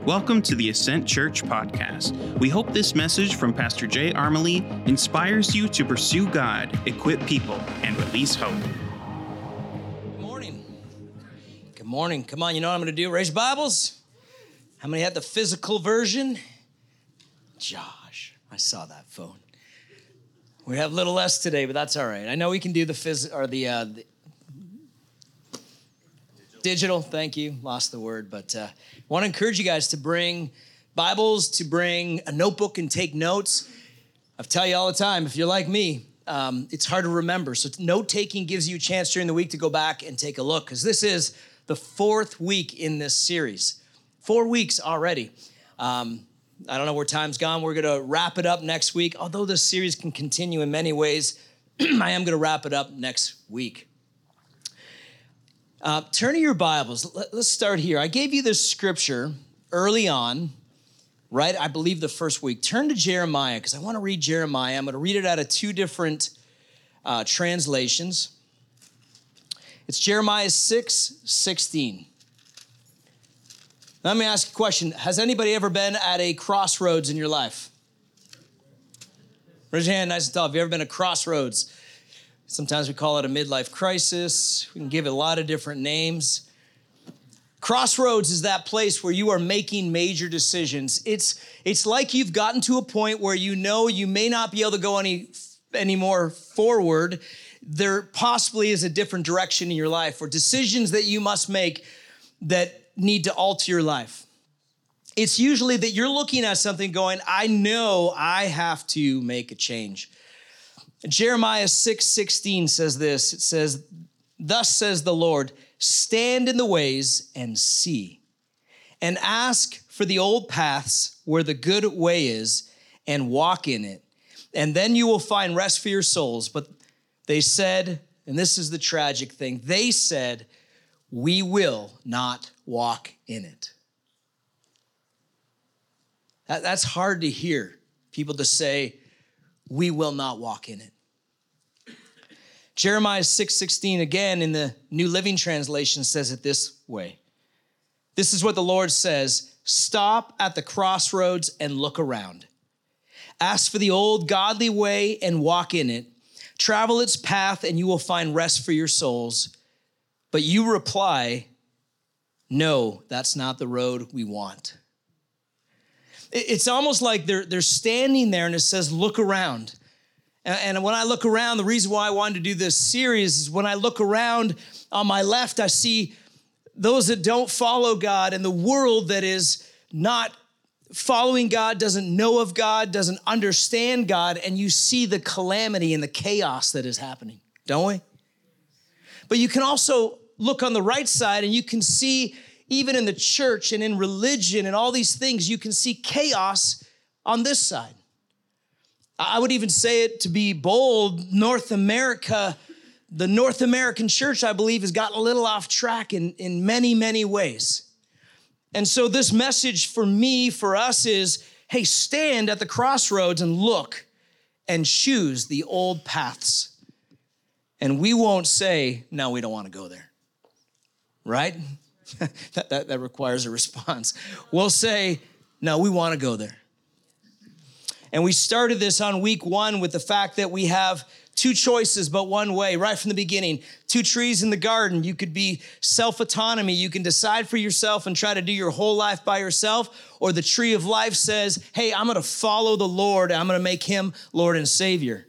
Welcome to the Ascent Church podcast. We hope this message from Pastor Jay Armley inspires you to pursue God, equip people, and release hope. Good morning. Good morning. Come on, you know what I'm going to do? Raise your Bibles. How many had the physical version? Josh, I saw that phone. We have a little less today, but that's all right. I know we can do the digital. Thank you. Lost the word, but I want to encourage you guys to bring Bibles, to bring a notebook and take notes. I tell you all the time, if you're like me, it's hard to remember. So note-taking gives you a chance during the week to go back and take a look, because this is the fourth week in this series. 4 weeks already. I don't know where time's gone. We're going to wrap it up next week. Although this series can continue in many ways, I am going to wrap it up next week. Turn to your Bibles. Let's start here. I gave you this scripture early on, right? I believe the first week. Turn to Jeremiah, because I want to read Jeremiah. I'm going to read it out of two different translations. It's Jeremiah 6:16. Let me ask you a question. Has anybody ever been at a crossroads in your life? Raise your hand, nice and tall. Have you ever been at crossroads? Sometimes we call it a midlife crisis. We can give it a lot of different names. Crossroads is that place where you are making major decisions. It's like you've gotten to a point where you know you may not be able to go any more forward. There possibly is a different direction in your life, or decisions that you must make that need to alter your life. It's usually that you're looking at something going, I know I have to make a change. Jeremiah 6:16 says this. It says, "Thus says the Lord, stand in the ways and see, and ask for the old paths where the good way is, and walk in it. And then you will find rest for your souls." But they said, and this is the tragic thing, they said, we will not walk in it. That's hard to hear. People to say, we will not walk in it. Jeremiah 6:16, again, in the New Living Translation, says it this way. This is what the Lord says: stop at the crossroads and look around. Ask for the old godly way and walk in it. Travel its path and you will find rest for your souls. But you reply, no, that's not the road we want. It's almost like they're standing there and it says, look around. And when I look around, the reason why I wanted to do this series is when I look around on my left, I see those that don't follow God, and the world that is not following God, doesn't know of God, doesn't understand God, and you see the calamity and the chaos that is happening, don't we? But you can also look on the right side and you can see, even in the church and in religion and all these things, you can see chaos on this side. I would even say it to be bold, North America, the North American church, I believe, has gotten a little off track in many, many ways. And so this message for me, for us is, hey, stand at the crossroads and look and choose the old paths. And we won't say, no, we don't want to go there, right? that requires a response. We'll say, no, we want to go there. And we started this on week 1 with the fact that we have two choices, but one way, right from the beginning. Two trees in the garden. You could be self-autonomy. You can decide for yourself and try to do your whole life by yourself. Or the tree of life says, hey, I'm going to follow the Lord. I'm going to make him Lord and Savior.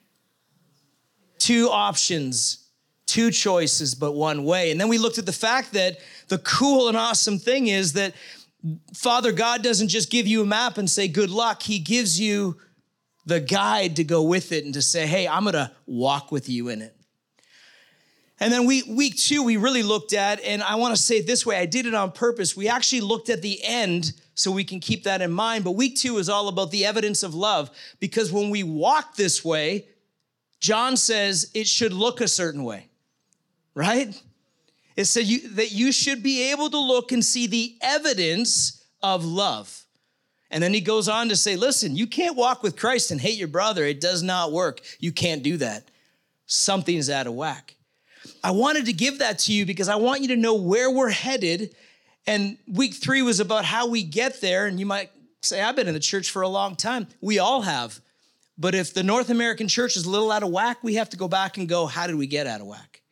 Two options, two choices, but one way. And then we looked at the fact that the cool and awesome thing is that Father God doesn't just give you a map and say, good luck. He gives you the guide to go with it and to say, hey, I'm going to walk with you in it. And then week 2, we really looked at, and I want to say it this way, I did it on purpose. We actually looked at the end so we can keep that in mind. But week 2 is all about the evidence of love, because when we walk this way, John says it should look a certain way, right? It said that you should be able to look and see the evidence of love. And then he goes on to say, listen, you can't walk with Christ and hate your brother. It does not work. You can't do that. Something's out of whack. I wanted to give that to you because I want you to know where we're headed And week 3 was about how we get there. And you might say, I've been in the church for a long time. We all have. But if the North American church is a little out of whack, we have to go back and go, how did we get out of whack?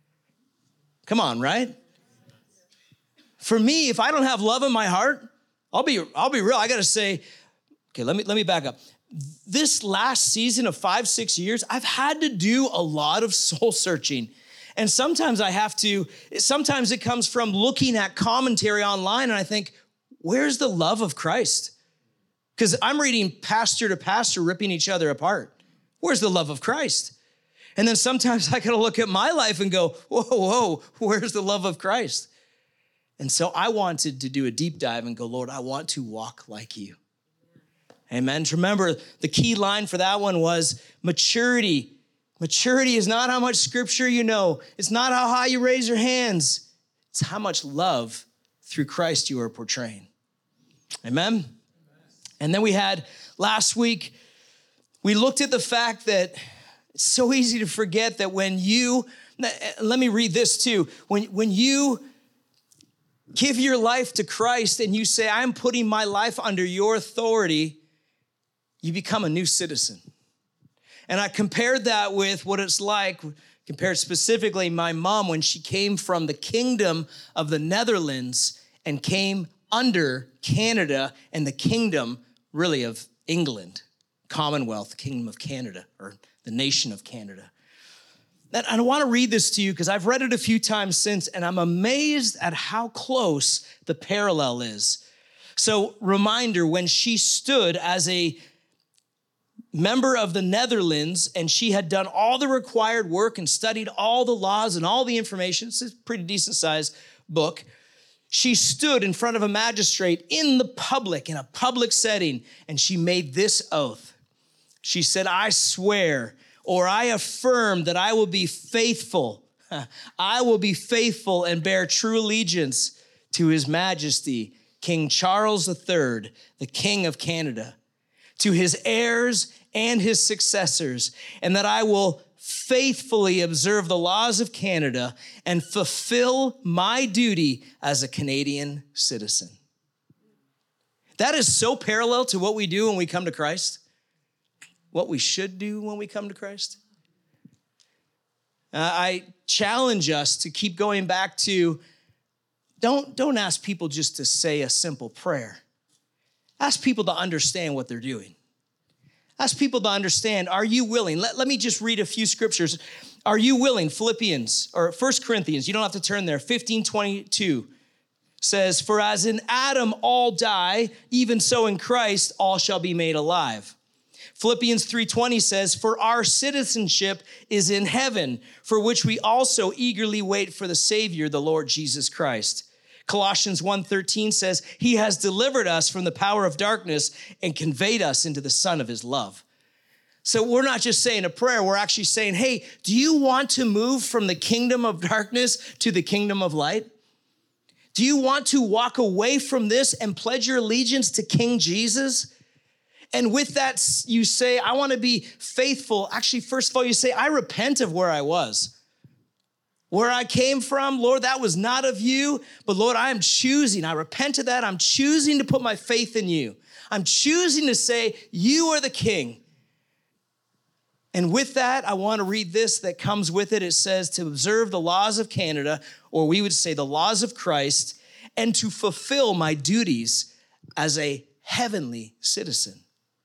Come on, right? For me, if I don't have love in my heart, I'll be real. I got to say, okay, let me back up. This last season of 5-6 years, I've had to do a lot of soul searching. And sometimes sometimes it comes from looking at commentary online and I think, where's the love of Christ? Because I'm reading pastor to pastor ripping each other apart. Where's the love of Christ? And then sometimes I got to look at my life and go, whoa, where's the love of Christ? And so I wanted to do a deep dive and go, Lord, I want to walk like you. Amen. Remember, the key line for that one was maturity. Maturity is not how much scripture you know. It's not how high you raise your hands. It's how much love through Christ you are portraying. Amen. And then we had last week, we looked at the fact that it's so easy to forget that when you, let me read this too. When you give your life to Christ and you say, I'm putting my life under your authority, you become a new citizen. And I compared that with what it's like, compared specifically my mom when she came from the kingdom of the Netherlands and came under Canada and the kingdom really of England, Commonwealth, Kingdom of Canada, or the nation of Canada. And I want to read this to you because I've read it a few times since, and I'm amazed at how close the parallel is. So, reminder, when she stood as a member of the Netherlands, and she had done all the required work and studied all the laws and all the information. It's a pretty decent sized book. She stood in front of a magistrate in a public setting, and she made this oath. She said, I swear, or I affirm that I will be faithful. I will be faithful and bear true allegiance to His Majesty, King Charles III, the King of Canada, to his heirs and his successors, and that I will faithfully observe the laws of Canada and fulfill my duty as a Canadian citizen. That is so parallel to what we do when we come to Christ, what we should do when we come to Christ. I challenge us to keep going back to, don't ask people just to say a simple prayer. Ask people to understand what they're doing. Ask people to understand, are you willing? Let me just read a few scriptures. Are you willing? Philippians, or 1 Corinthians, you don't have to turn there. 15:22 says, for as in Adam all die, even so in Christ all shall be made alive. Philippians 3:20 says, for our citizenship is in heaven, for which we also eagerly wait for the Savior, the Lord Jesus Christ. Colossians 1:13 says, he has delivered us from the power of darkness and conveyed us into the Son of his love. So we're not just saying a prayer, we're actually saying, hey, do you want to move from the kingdom of darkness to the kingdom of light? Do you want to walk away from this and pledge your allegiance to King Jesus? And with that, you say, I want to be faithful. Actually, first of all, you say, I repent of where I was. Where I came from, Lord, that was not of you, but Lord, I repent of that. I'm choosing to put my faith in you. I'm choosing to say, you are the King. And with that, I want to read this that comes with it. It says to observe the laws of Canada, or we would say the laws of Christ, and to fulfill my duties as a heavenly citizen.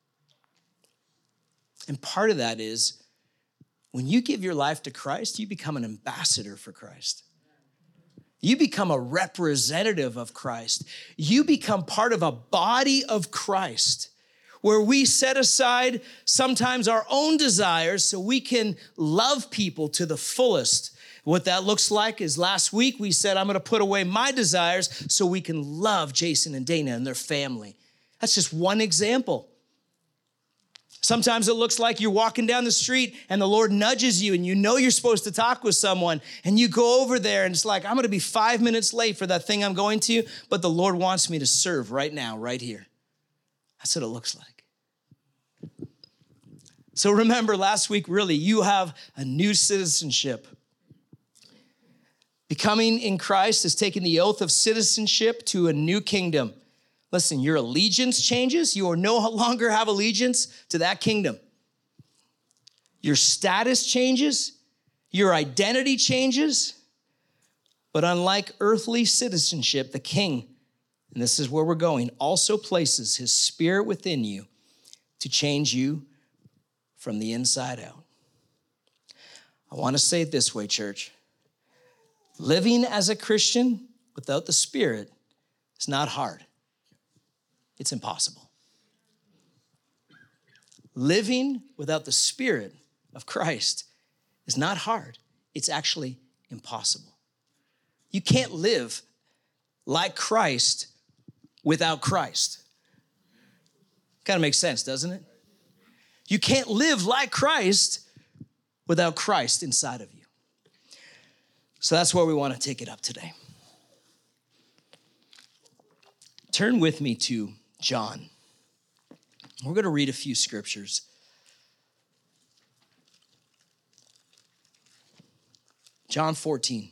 And part of that is, when you give your life to Christ, you become an ambassador for Christ. You become a representative of Christ. You become part of a body of Christ where we set aside sometimes our own desires so we can love people to the fullest. What that looks like is last week we said, I'm going to put away my desires so we can love Jason and Dana and their family. That's just one example. Sometimes it looks like you're walking down the street and the Lord nudges you and you know you're supposed to talk with someone and you go over there and it's like, I'm going to be 5 minutes late for that thing I'm going to, but the Lord wants me to serve right now, right here. That's what it looks like. So remember last week, really, you have a new citizenship. Becoming in Christ is taking the oath of citizenship to a new kingdom. Listen, your allegiance changes. You will no longer have allegiance to that kingdom. Your status changes. Your identity changes. But unlike earthly citizenship, the king, and this is where we're going, also places his spirit within you to change you from the inside out. I want to say it this way, church. Living as a Christian without the Spirit is not hard. It's impossible. Living without the Spirit of Christ is not hard. It's actually impossible. You can't live like Christ without Christ. Kind of makes sense, doesn't it? You can't live like Christ without Christ inside of you. So that's where we want to take it up today. Turn with me to John. We're going to read a few scriptures. John 14.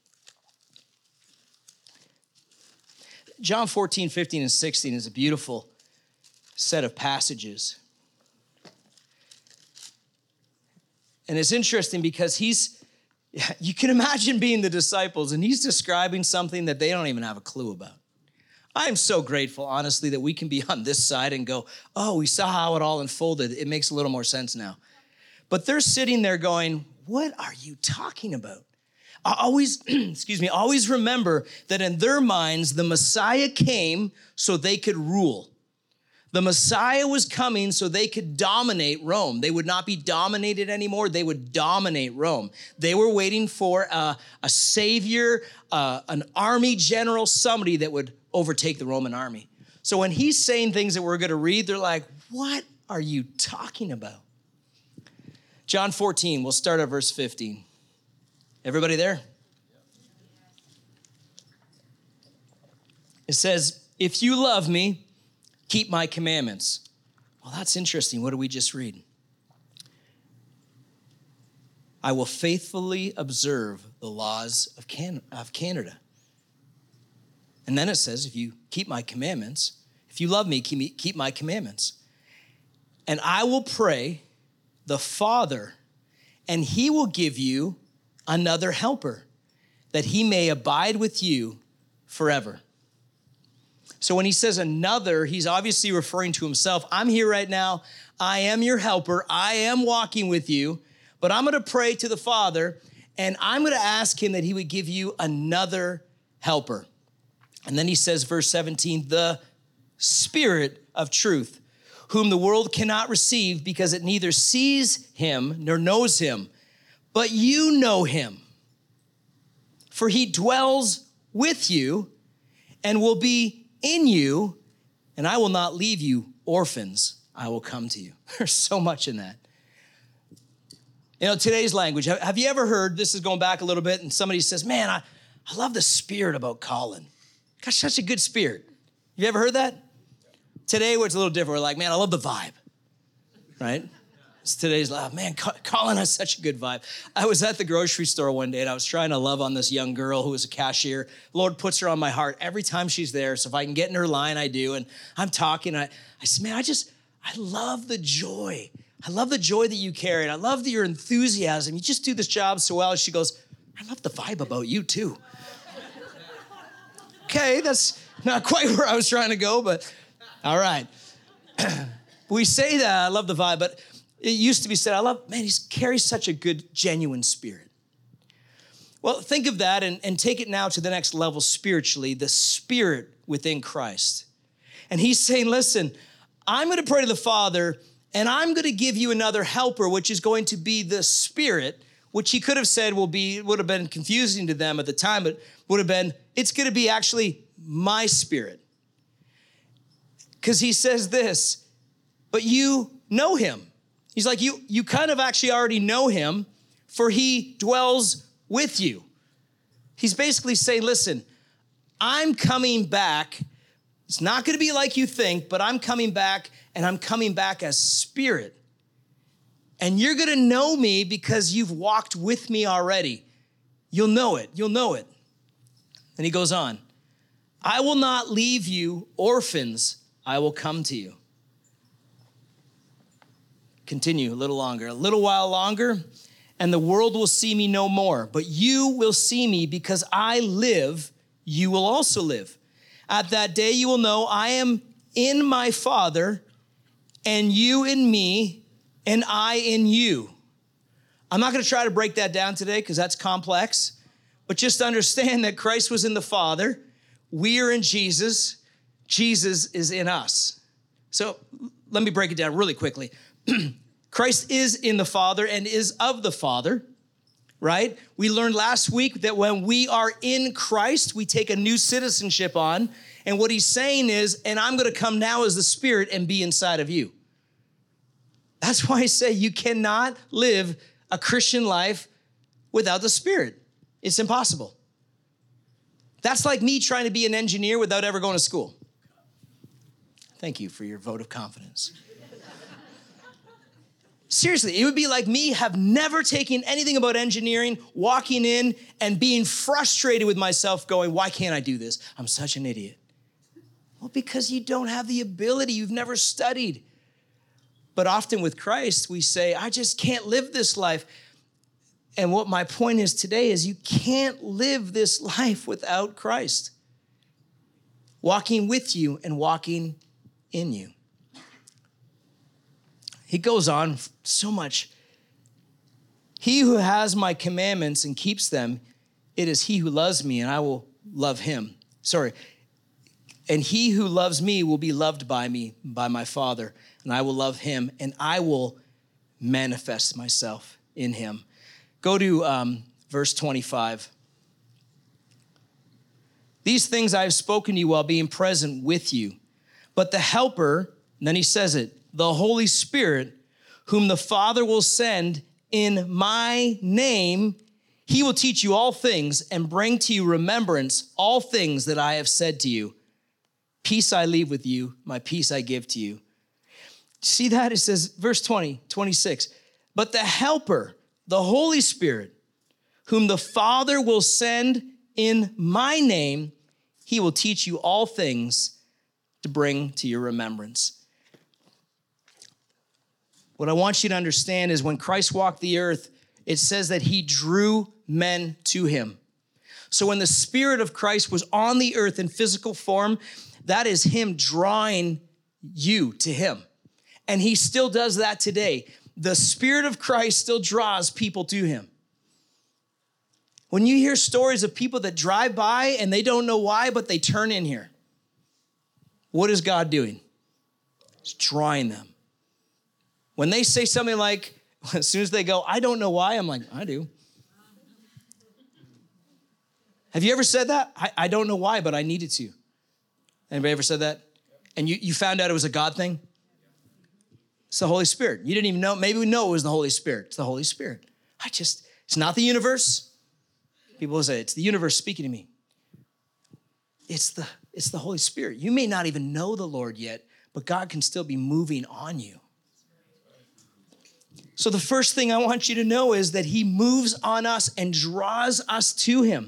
John 14, 15, and 16 is a beautiful set of passages. And it's interesting because you can imagine being the disciples and he's describing something that they don't even have a clue about. I am so grateful, honestly, that we can be on this side and go, oh, we saw how it all unfolded. It makes a little more sense now. But they're sitting there going, what are you talking about? Always remember that in their minds, the Messiah came so they could rule. The Messiah was coming so they could dominate Rome. They would not be dominated anymore. They would dominate Rome. They were waiting for a savior, an army general, somebody that would overtake the Roman army. So when he's saying things that we're going to read, they're like, what are you talking about? John 14, we'll start at verse 15. Everybody there? It says, if you love me, keep my commandments. Well, that's interesting. What did we just read? I will faithfully observe the laws of Canada. And then it says, if you keep my commandments, if you love me, keep my commandments. And I will pray the Father, and he will give you another helper, that he may abide with you forever. So when he says another, he's obviously referring to himself. I'm here right now. I am your helper. I am walking with you, but I'm going to pray to the Father, and I'm going to ask him that he would give you another helper. And then he says, verse 17, the Spirit of truth, whom the world cannot receive because it neither sees him nor knows him, but you know him, for he dwells with you and will be in you, and I will not leave you orphans. I will come to you. There's so much in that. You know, today's language, have you ever heard, this is going back a little bit, and somebody says, man, I love the spirit about Colin. Got such a good spirit. You ever heard that? Today, it's a little different. We're like, man, I love the vibe, right? It's today's, man, Colin has such a good vibe. I was at the grocery store one day, and I was trying to love on this young girl who was a cashier. Lord puts her on my heart every time she's there, so if I can get in her line, I do. And I'm talking, I said, man, I love the joy. I love the joy that you carry, and I love your enthusiasm. You just do this job so well. And she goes, I love the vibe about you, too. Okay, that's not quite where I was trying to go, but all right. We say that, I love the vibe, but it used to be said, he carries such a good, genuine spirit. Well, think of that and take it now to the next level spiritually, the spirit within Christ. And he's saying, listen, I'm going to pray to the Father, and I'm going to give you another helper, which is going to be the Spirit, which he could have said would have been confusing to them at the time, but would have been, it's going to be actually my spirit. Because he says this, but you know him. He's like, you kind of actually already know him, for he dwells with you. He's basically saying, listen, I'm coming back. It's not going to be like you think, but I'm coming back, and I'm coming back as spirit. And you're going to know me because you've walked with me already. You'll know it. You'll know it. And he goes on, I will not leave you orphans. I will come to you. Continue a little longer. A little while longer, and the world will see me no more. But you will see me because I live, you will also live. At that day you will know I am in my Father, and you in me, and I in you. I'm not going to try to break that down today because that's complex, but just understand that Christ was in the Father. We are in Jesus. Jesus is in us. So let me break it down really quickly. Christ is in the Father and is of the Father, right? We learned last week that when we are in Christ, we take a new citizenship on. And what he's saying is, and I'm going to come now as the Spirit and be inside of you. That's why I say you cannot live a Christian life without the Spirit. It's impossible. That's like me trying to be an engineer without ever going to school. Thank you for your vote of confidence. Seriously, it would be like me have never taken anything about engineering, walking in and being frustrated with myself going, why can't I do this? I'm such an idiot. Well, because you don't have the ability. You've never studied. But often with Christ, we say, I just can't live this life. And what my point is today is you can't live this life without Christ walking with you and walking in you. He goes on so much. He who has my commandments and keeps them, it is he who loves me, and I will love him. And he who loves me will be loved by me, by my Father, and I will love him, and I will manifest myself in him. Go to verse 25. These things I have spoken to you while being present with you. But the Helper, and then he says it, the Holy Spirit, whom the Father will send in my name, he will teach you all things and bring to you remembrance all things that I have said to you. Peace I leave with you, my peace I give to you. See that? It says, verse 26. But the Helper, the Holy Spirit, whom the Father will send in my name, he will teach you all things to bring to your remembrance. What I want you to understand is when Christ walked the earth, it says that he drew men to him. So when the Spirit of Christ was on the earth in physical form, that is him drawing you to him. And he still does that today. The Spirit of Christ still draws people to him. When you hear stories of people that drive by and they don't know why, but they turn in here, what is God doing? He's drawing them. When they say something like, as soon as they go, I don't know why, I'm like, I do. Have you ever said that? I don't know why, but I needed to. Anybody ever said that? And you found out it was a God thing? It's the Holy Spirit. You didn't even know. Maybe we know it was the Holy Spirit. It's the Holy Spirit. It's not the universe. People will say, it's the universe speaking to me. It's the Holy Spirit. You may not even know the Lord yet, but God can still be moving on you. So the first thing I want you to know is that he moves on us and draws us to him.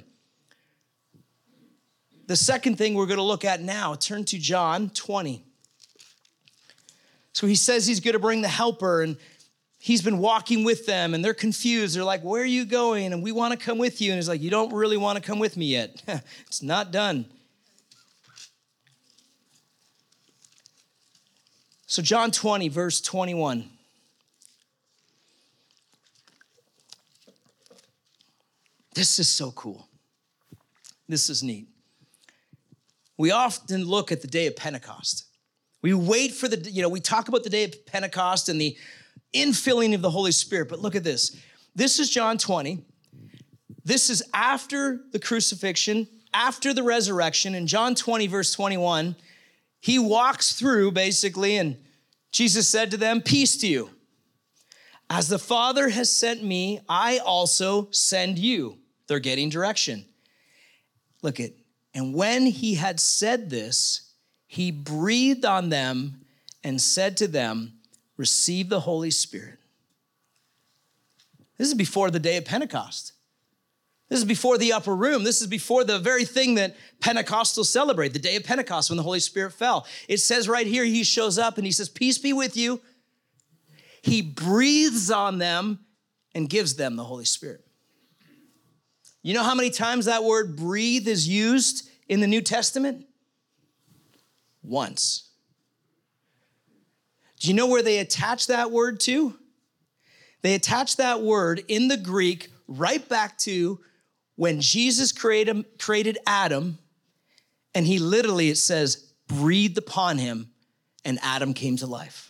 The second thing we're going to look at now, turn to John 20. So he says he's going to bring the Helper, and he's been walking with them, and they're confused. They're like, where are you going? And we want to come with you. And he's like, you don't really want to come with me yet. It's not done. So John 20, verse 21. This is so cool. This is neat. We often look at the day of Pentecost. We wait for we talk about the day of Pentecost and the infilling of the Holy Spirit, but look at this. This is John 20. This is after the crucifixion, after the resurrection. In John 20, verse 21, he walks through basically, and Jesus said to them, peace to you. As the Father has sent me, I also send you. They're getting direction. Look at, and when he had said this, he breathed on them and said to them, receive the Holy Spirit. This is before the day of Pentecost. This is before the upper room. This is before the very thing that Pentecostals celebrate, the day of Pentecost when the Holy Spirit fell. It says right here, he shows up and he says, peace be with you. He breathes on them and gives them the Holy Spirit. You know how many times that word breathe is used in the New Testament? Once. Do you know where they attach that word to? They attach that word in the Greek right back to when Jesus created Adam, and he literally, it says, breathed upon him, and Adam came to life.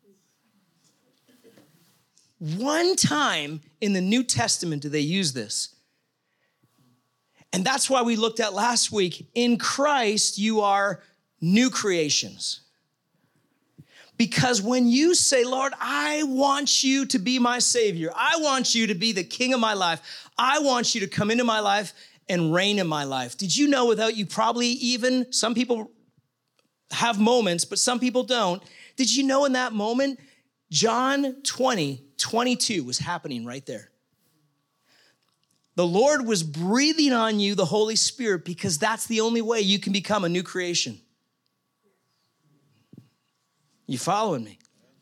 One time in the New Testament do they use this. And that's why we looked at last week, in Christ, you are new creations. Because when you say, Lord, I want you to be my Savior. I want you to be the King of my life. I want you to come into my life and reign in my life. Did you know without you probably even, some people have moments, but some people don't. Did you know in that moment, John 20:22 was happening right there. The Lord was breathing on you the Holy Spirit because that's the only way you can become a new creation. You following me?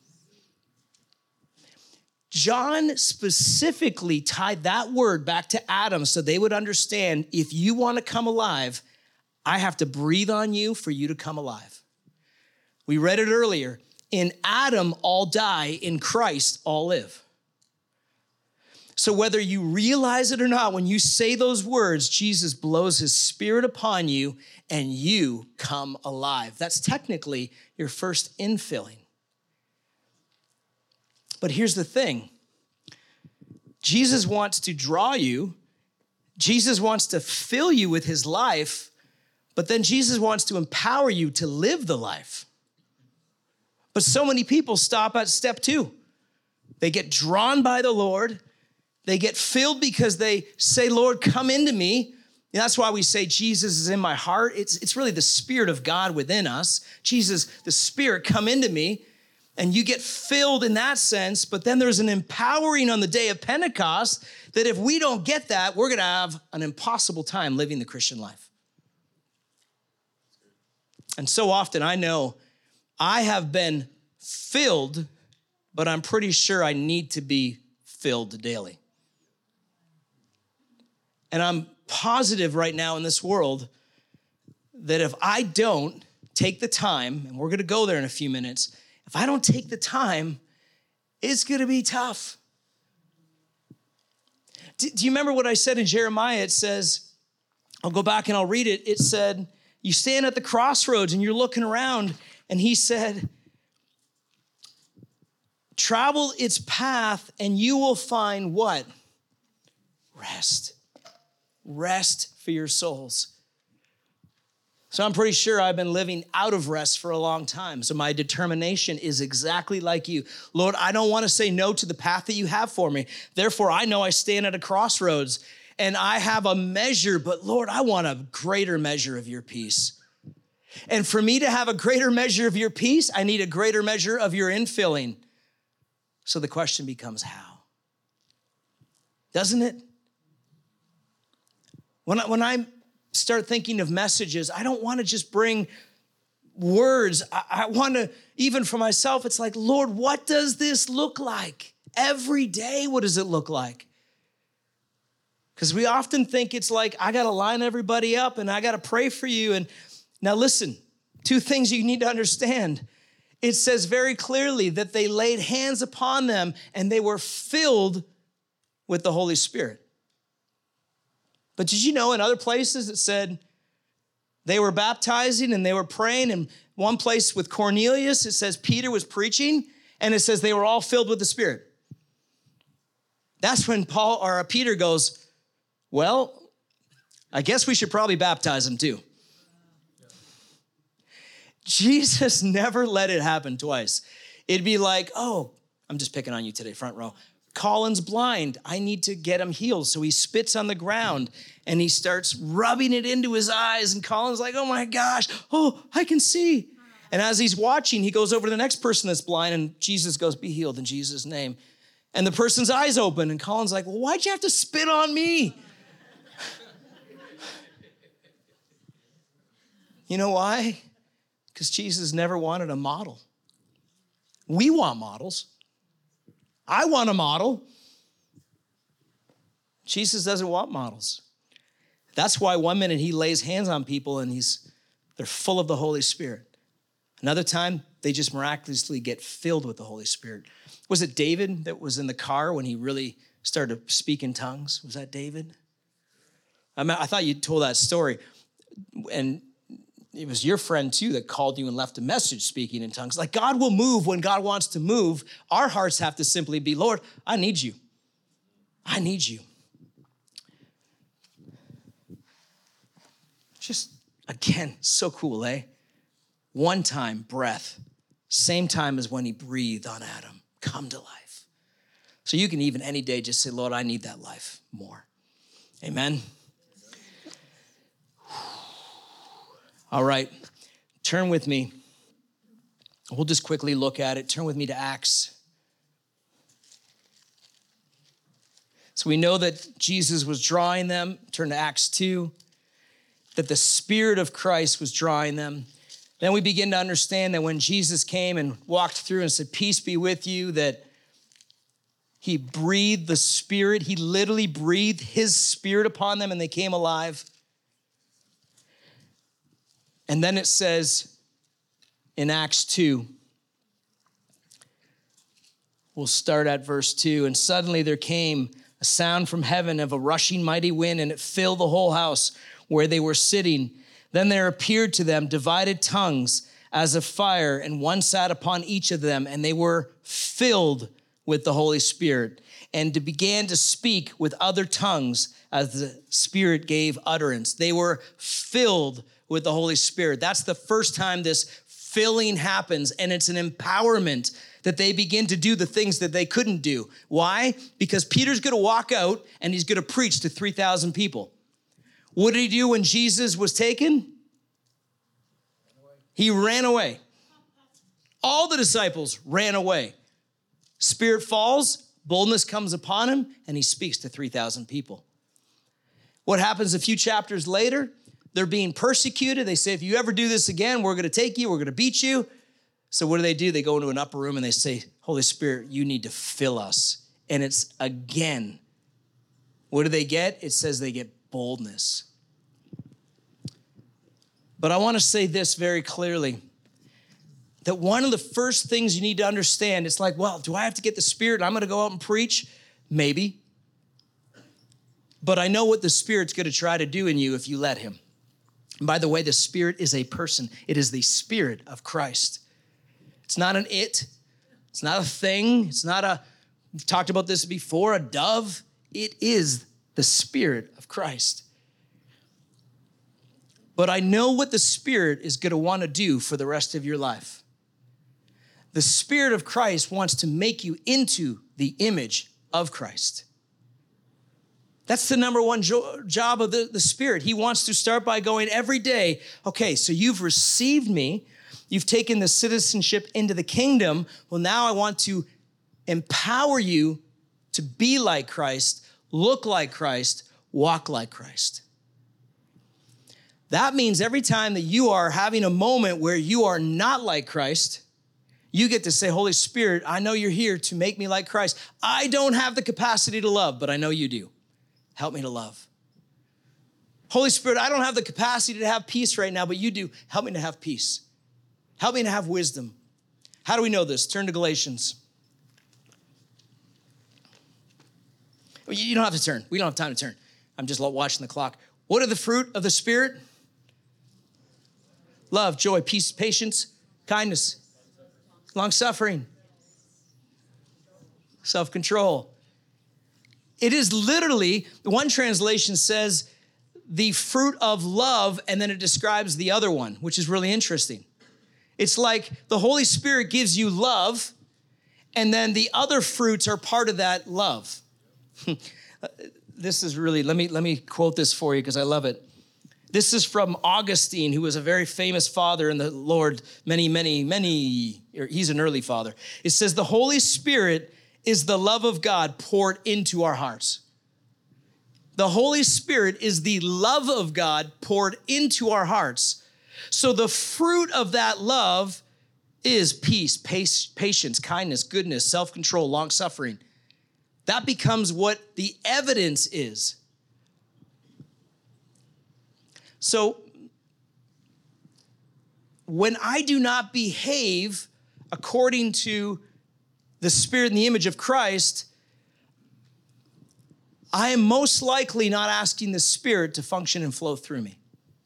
John specifically tied that word back to Adam so they would understand if you want to come alive, I have to breathe on you for you to come alive. We read it earlier. In Adam, all die. In Christ, all live. So whether you realize it or not, when you say those words, Jesus blows his Spirit upon you and you come alive. That's technically your first infilling. But here's the thing. Jesus wants to draw you. Jesus wants to fill you with his life, but then Jesus wants to empower you to live the life. But so many people stop at step 2. They get drawn by the Lord. They get filled because they say, Lord, come into me. And that's why we say Jesus is in my heart. It's really the Spirit of God within us. Jesus, the Spirit, come into me. And you get filled in that sense. But then there's an empowering on the day of Pentecost that if we don't get that, we're going to have an impossible time living the Christian life. And so often I know I have been filled, but I'm pretty sure I need to be filled daily. And I'm positive right now in this world that if I don't take the time, and we're going to go there in a few minutes, if I don't take the time, it's going to be tough. Do you remember what I said in Jeremiah? It says, I'll go back and I'll read it. It said, you stand at the crossroads and you're looking around, and he said, travel its path and you will find what? Rest. Rest for your souls. So I'm pretty sure I've been living out of rest for a long time. So my determination is exactly like you. Lord, I don't want to say no to the path that you have for me. Therefore, I know I stand at a crossroads and I have a measure, but Lord, I want a greater measure of your peace. And for me to have a greater measure of your peace, I need a greater measure of your infilling. So the question becomes how? Doesn't it? When I start thinking of messages, I don't want to just bring words. I want to, even for myself, it's like, Lord, what does this look like? Every day, what does it look like? Because we often think it's like, I got to line everybody up and I got to pray for you. And now listen, 2 things you need to understand. It says very clearly that they laid hands upon them and they were filled with the Holy Spirit. But did you know in other places it said they were baptizing and they were praying? And one place with Cornelius, it says Peter was preaching and it says they were all filled with the Spirit. That's when Peter goes, well, I guess we should probably baptize them too. Jesus never let it happen twice. It'd be like, oh, I'm just picking on you today, front row. Colin's blind. I need to get him healed. So he spits on the ground and he starts rubbing it into his eyes. And Colin's like, oh my gosh, oh, I can see. And as he's watching, he goes over to the next person that's blind and Jesus goes, be healed in Jesus' name. And the person's eyes open and Colin's like, well, why'd you have to spit on me? You know why? Because Jesus never wanted a model. We want models. I want a model. Jesus doesn't want models. That's why one minute he lays hands on people and they're full of the Holy Spirit. Another time, they just miraculously get filled with the Holy Spirit. Was it David that was in the car when he really started to speak in tongues? Was that David? I thought you told that story. And it was your friend too that called you and left a message speaking in tongues. Like, God will move when God wants to move. Our hearts have to simply be, Lord, I need you. I need you. Just, again, so cool, eh? One time, breath. Same time as when he breathed on Adam. Come to life. So you can even any day just say, Lord, I need that life more. Amen. All right, turn with me. We'll just quickly look at it. Turn with me to Acts. So we know that Jesus was drawing them. Turn to Acts 2. That the Spirit of Christ was drawing them. Then we begin to understand that when Jesus came and walked through and said, peace be with you, that he breathed the Spirit. He literally breathed his Spirit upon them and they came alive. And then it says in Acts 2, we'll start at verse 2. And suddenly there came a sound from heaven of a rushing mighty wind, and it filled the whole house where they were sitting. Then there appeared to them divided tongues as of fire, and one sat upon each of them, and they were filled with the Holy Spirit, and began to speak with other tongues as the Spirit gave utterance. They were filled with the Holy Spirit. That's the first time this filling happens, and it's an empowerment that they begin to do the things that they couldn't do. Why? Because Peter's gonna walk out and he's gonna preach to 3,000 people. What did he do when Jesus was taken? He ran away. All the disciples ran away. Spirit falls, boldness comes upon him, and he speaks to 3,000 people. What happens a few chapters later? They're being persecuted. They say, if you ever do this again, we're going to take you. We're going to beat you. So what do? They go into an upper room and they say, Holy Spirit, you need to fill us. And it's again, what do they get? It says they get boldness. But I want to say this very clearly, that one of the first things you need to understand, it's like, well, do I have to get the Spirit? I'm going to go out and preach? Maybe. But I know what the Spirit's going to try to do in you if you let him. And by the way, the Spirit is a person. It is the Spirit of Christ. It's not an it. It's not a thing. It's not we've talked about this before, a dove. It is the Spirit of Christ. But I know what the Spirit is going to want to do for the rest of your life. The Spirit of Christ wants to make you into the image of Christ. That's the number one job of the Spirit. He wants to start by going every day, okay, so you've received me. You've taken the citizenship into the kingdom. Well, now I want to empower you to be like Christ, look like Christ, walk like Christ. That means every time that you are having a moment where you are not like Christ, you get to say, Holy Spirit, I know you're here to make me like Christ. I don't have the capacity to love, but I know you do. Help me to love. Holy Spirit, I don't have the capacity to have peace right now, but you do. Help me to have peace. Help me to have wisdom. How do we know this? Turn to Galatians. You don't have to turn. We don't have time to turn. I'm just watching the clock. What are the fruit of the Spirit? Love, joy, peace, patience, kindness, long-suffering, self-control. It is literally, one translation says, the fruit of love, and then it describes the other one, which is really interesting. It's like the Holy Spirit gives you love, and then the other fruits are part of that love. This is really, let me quote this for you because I love it. This is from Augustine, who was a very famous father in the Lord, he's an early father. It says, the Holy Spirit is the love of God poured into our hearts. The Holy Spirit is the love of God poured into our hearts. So the fruit of that love is peace, patience, kindness, goodness, self-control, long-suffering. That becomes what the evidence is. So when I do not behave according to the Spirit and the image of Christ, I am most likely not asking the Spirit to function and flow through me.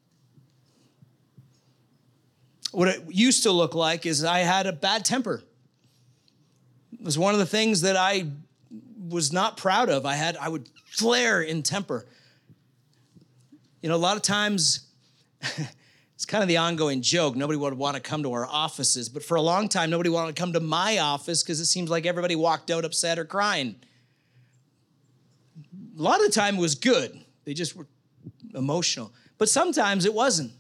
What it used to look like is I had a bad temper. It was one of the things that I was not proud of. I would flare in temper. You know, a lot of times, it's kind of the ongoing joke. Nobody would want to come to our offices, but for a long time, nobody wanted to come to my office because it seems like everybody walked out upset or crying. A lot of the time it was good. They just were emotional. But sometimes it wasn't.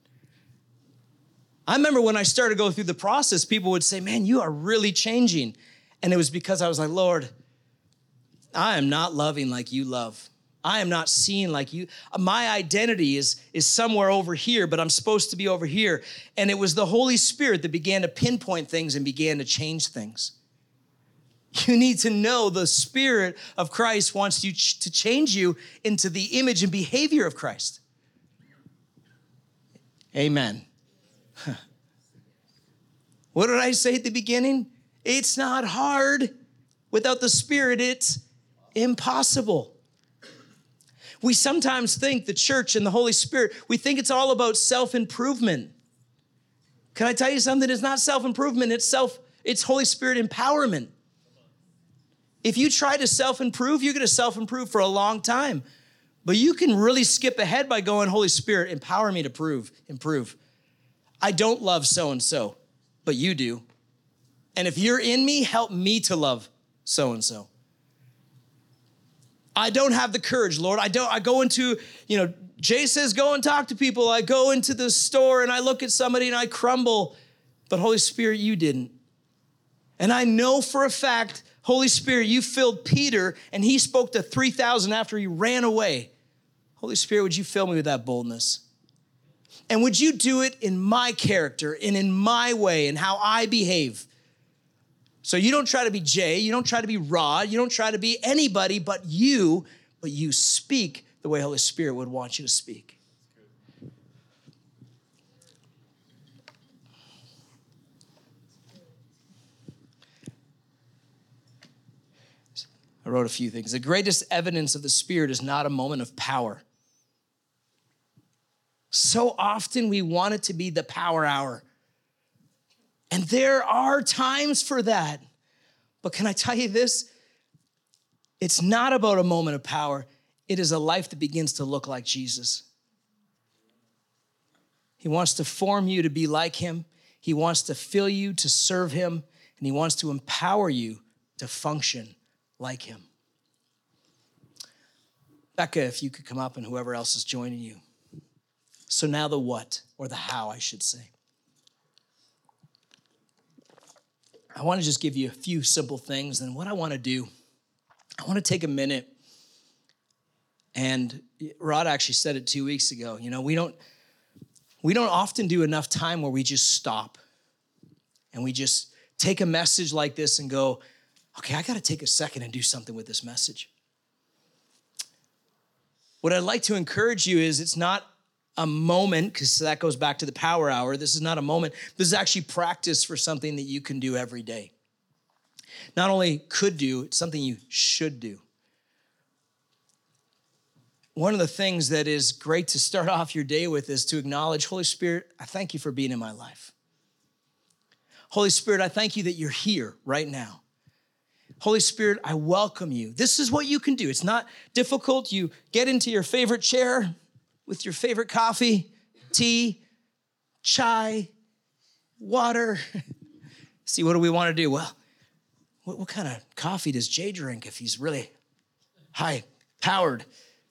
I remember when I started to go through the process, people would say, man, you are really changing. And it was because I was like, Lord, I am not loving like you love. I am not seeing like you. My identity is somewhere over here, but I'm supposed to be over here. And it was the Holy Spirit that began to pinpoint things and began to change things. You need to know the Spirit of Christ wants you to change you into the image and behavior of Christ. Amen. What did I say at the beginning? It's not hard. Without the Spirit, it's impossible. We sometimes think the church and the Holy Spirit, we think it's all about self-improvement. Can I tell you something? It's not self-improvement, it's Holy Spirit empowerment. If you try to self-improve, you're going to self-improve for a long time. But you can really skip ahead by going, Holy Spirit, empower me to improve. I don't love so-and-so, but you do. And if you're in me, help me to love so-and-so. I don't have the courage, Lord. I go into, Jay says, go and talk to people. I go into the store and I look at somebody and I crumble. But Holy Spirit, you didn't. And I know for a fact, Holy Spirit, you filled Peter and he spoke to 3,000 after he ran away. Holy Spirit, would you fill me with that boldness? And would you do it in my character and in my way and how I behave? So you don't try to be Jay, you don't try to be Rod, you don't try to be anybody but you speak the way Holy Spirit would want you to speak. I wrote a few things. The greatest evidence of the Spirit is not a moment of power. So often we want it to be the power hour. And there are times for that. But can I tell you this? It's not about a moment of power. It is a life that begins to look like Jesus. He wants to form you to be like him. He wants to fill you to serve him. And he wants to empower you to function like him. Becca, if you could come up and whoever else is joining you. So now the what, or the how, I should say. I want to just give you a few simple things. And what I want to do, I want to take a minute. And Rod actually said it 2 weeks ago. We don't often do enough time where we just stop and we just take a message like this and go, okay, I got to take a second and do something with this message. What I'd like to encourage you is it's not a moment, because that goes back to the power hour. This is not a moment. This is actually practice for something that you can do every day. Not only could do, it's something you should do. One of the things that is great to start off your day with is to acknowledge, Holy Spirit, I thank you for being in my life. Holy Spirit, I thank you that you're here right now. Holy Spirit, I welcome you. This is what you can do. It's not difficult. You get into your favorite chair with your favorite coffee, tea, chai, water. See, what do we want to do? Well, what kind of coffee does Jay drink if he's really high-powered?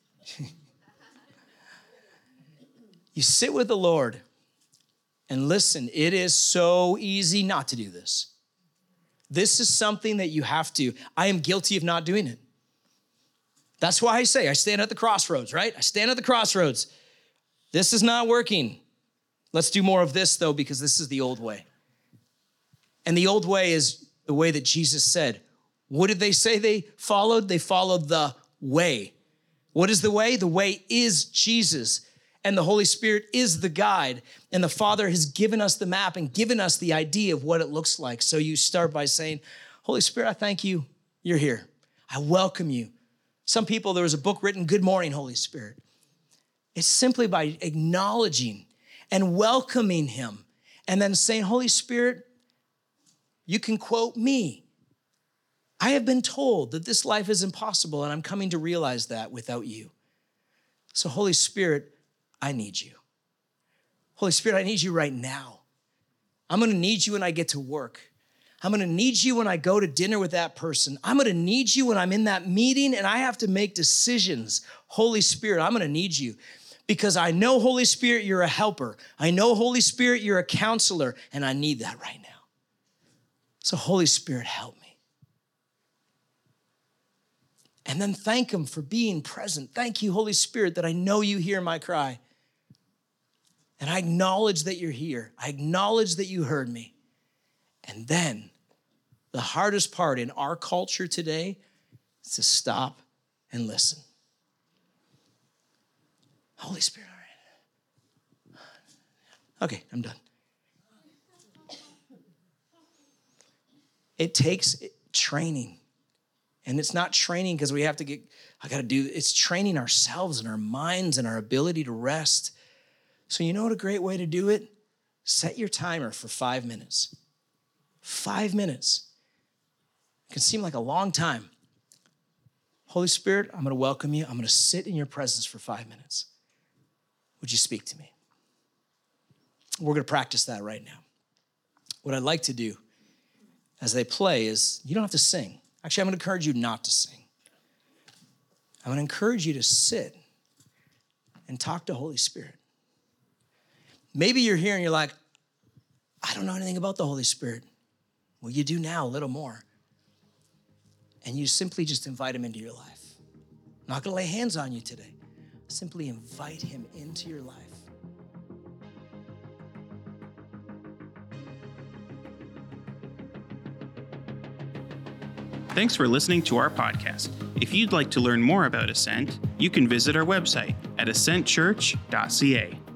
You sit with the Lord and listen. It is so easy not to do this. This is something that you have to. I am guilty of not doing it. That's why I say I stand at the crossroads, right? I stand at the crossroads. This is not working. Let's do more of this, though, because this is the old way. And the old way is the way that Jesus said. What did they say they followed? They followed the way. What is the way? The way is Jesus. And the Holy Spirit is the guide. And the Father has given us the map and given us the idea of what it looks like. So you start by saying, Holy Spirit, I thank you. You're here. I welcome you. Some people, there was a book written, Good Morning, Holy Spirit. It's simply by acknowledging and welcoming him and then saying, Holy Spirit, you can quote me. I have been told that this life is impossible, and I'm coming to realize that without you. So Holy Spirit, I need you. Holy Spirit, I need you right now. I'm going to need you when I get to work. I'm going to need you when I go to dinner with that person. I'm going to need you when I'm in that meeting and I have to make decisions. Holy Spirit, I'm going to need you because I know, Holy Spirit, you're a helper. I know, Holy Spirit, you're a counselor, and I need that right now. So Holy Spirit, help me. And then thank him for being present. Thank you, Holy Spirit, that I know you hear my cry. And I acknowledge that you're here. I acknowledge that you heard me. And then the hardest part in our culture today is to stop and listen. Holy Spirit, all right. Okay, I'm done. It takes training. And it's not training because we have to it's training ourselves and our minds and our ability to rest. So you know what a great way to do it? Set your timer for 5 minutes. 5 minutes. It can seem like a long time. Holy Spirit, I'm going to welcome you. I'm going to sit in your presence for 5 minutes. Would you speak to me? We're going to practice that right now. What I'd like to do as they play is, you don't have to sing. Actually, I'm going to encourage you not to sing. I'm going to encourage you to sit and talk to Holy Spirit. Maybe you're here and you're like, I don't know anything about the Holy Spirit. Well, you do now a little more. And you simply just invite him into your life. I'm not going to lay hands on you today. Simply invite him into your life. Thanks for listening to our podcast. If you'd like to learn more about Ascent, you can visit our website at ascentchurch.ca.